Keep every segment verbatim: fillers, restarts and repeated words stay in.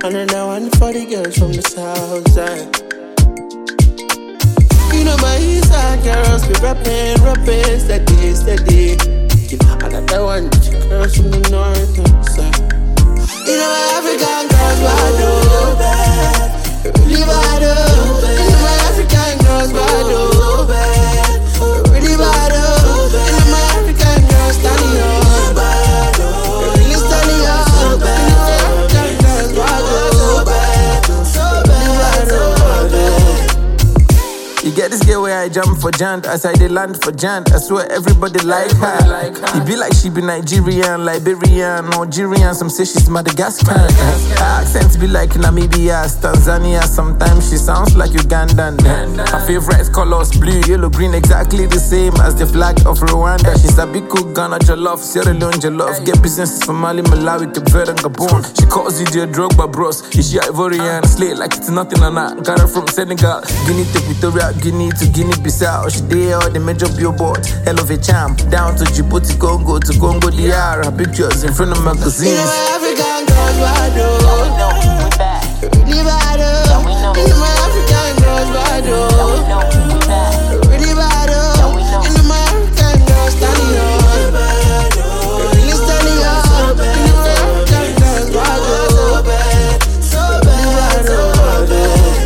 Another one for the girls from the south side. You know my east side girls be rapping, rapping, steady, steady. Another one for the girls from the north side. You know my African girls bad, oh bad, really bad, oh. You know my African girls bad, oh bad, really bad, oh. You know my African girls standing up, bad, oh, really standing up, bad. You get this girl where I jump for jant, as I dey land for jant. I swear everybody like her. Like her. It be like she be Nigerian, Liberian, Algerian. Some say she's Madagascar. Her accent be like Namibia, Tanzania. Sometimes she sounds like Ugandan. Her favorite colors blue, yellow, green, exactly the same as the flag of Rwanda. She's a big cook, Ghana jollof, Sierra Leone jollof. Get businesses from Mali, Malawi, Cape Verde, and Gabon. She calls it your drug, but bros. Is she Ivorian? Slay like it's nothing on that. Got her from Senegal, Guinea to Victoria, Guinea to Guinea-Bissau. She did all the major billboards. Hell of a champ. Down to Djibouti, Congo, to Congo D R. Her pictures in front of magazines. You know my African girls bad, oh. Really bad, oh. You know my African girls bad, oh. Really bad, oh. You know my African girls standing up, bad, oh. Really standing up. You know my African girls bad, oh. So bad, so bad.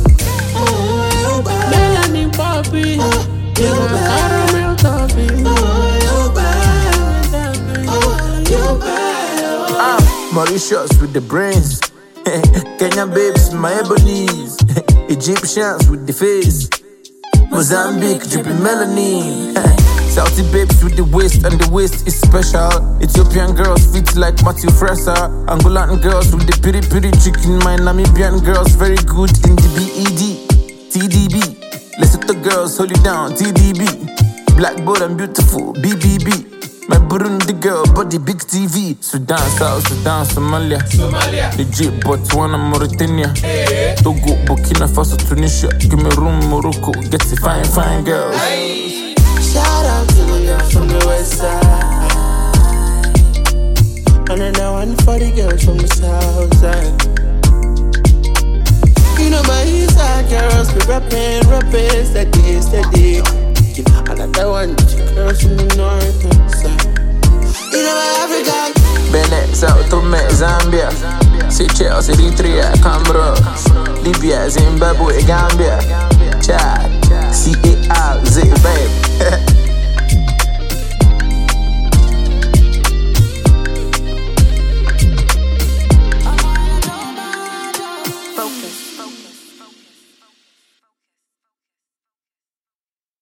Poppy, oh, you bad. Caramel toffee, oh, you bad. Oh, you bad. Ah, Mauritius with the brains, Kenyan babes, my ebonies, Egyptians with the face, Mozambique dripping melanin, Saudi babes with the waist, and the waist is special. Ethiopian girls fit like Matthew Fresa, Angolan girls with the piri piri chicken. My Namibian girls very good in the B E D, T D B. Lesotho girls hold you down, T D B. Black, bold and beautiful, B B B. My Burundi girl, body big T V. Sudan, South Sudan, Somalia, Somalia. Egypt, Botswana, Mauritania, hey. Togo, Burkina Faso, Tunisia, Cameroon, Morocco. Get the fine, fine girls. Hey. Shout out to the girls from the west side. Another one for the girls from the south side. You know my east side girls be rapping, rapping, steady, steady. Another one for the girls from the north side. You know my African Benin, Sao Tome, Zambia, Seychelles, Eritrea, Comoros, Libya, Zimbabwe, Gambia, Chad, C A R Z, babe. Focus.